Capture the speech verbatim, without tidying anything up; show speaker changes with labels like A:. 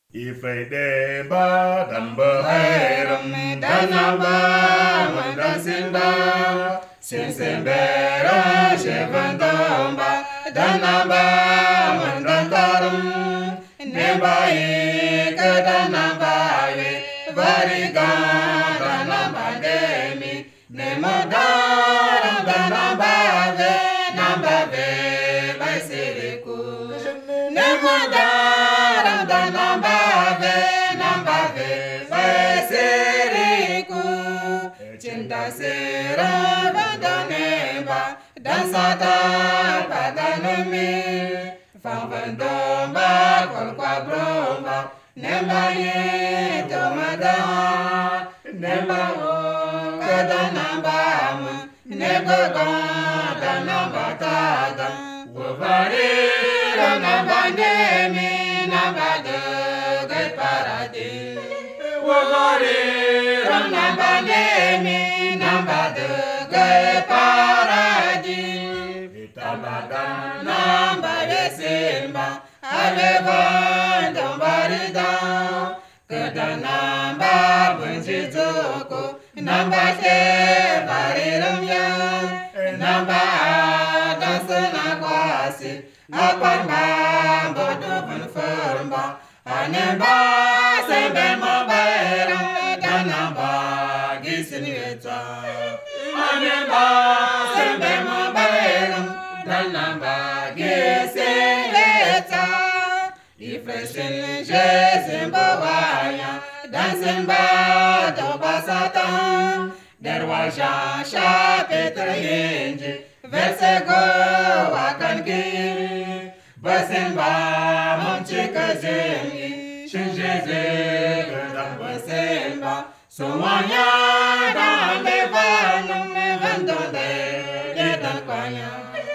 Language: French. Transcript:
A: Ifredeba dan beherem dan abam dan simba sinsembera shevandomba dan abam dan tarum nebai dan abawe variga dan abademi nemodara dan abave nambave baisiriku nemodara dan nambave nambave baisiriku cinta sira badanemba dan sada badanemi fanvendomba kolkwa bromba nemba ye tomada nemba o kadanambam nebaga danambatada wavari ranabandemi nabade gai parade wavari ranabandemi nabade gai parade vitamada nambade simba aleva dombarida kadanamba bunjizoko namba te variramya namba dasana kwasi apamba bodo bunfurba anemba sembe mobera danamba gisinieta anemba sembe mobera danamba gisinieta ifreshin jezimbawa dansimba dobasatan derwaja shapetra yenji versego wakanki basimba monchika zemi shinjeze dan basimba sumanya dan levanum vendonde dan kwanya